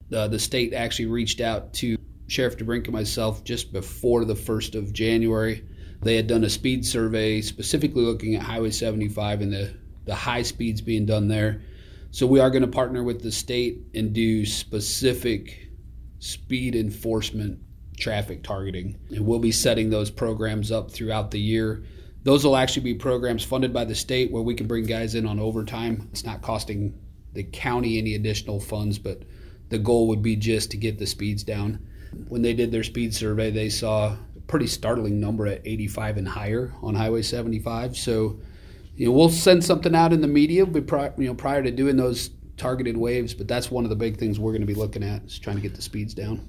The state actually reached out to Sheriff DeBrink and myself just before the 1st of January. They had done a speed survey specifically looking at Highway 75 and the high speeds being done there. So we are going to partner with the state and do specific speed enforcement traffic targeting. And we'll be setting those programs up throughout the year. Those will actually be programs funded by the state where we can bring guys in on overtime. It's not costing the county any additional funds, but the goal would be just to get the speeds down. When they did their speed survey, they saw a pretty startling number at 85 and higher on Highway 75. So, we'll send something out in the media prior to doing those targeted waves, but that's one of the big things we're going to be looking at is trying to get the speeds down.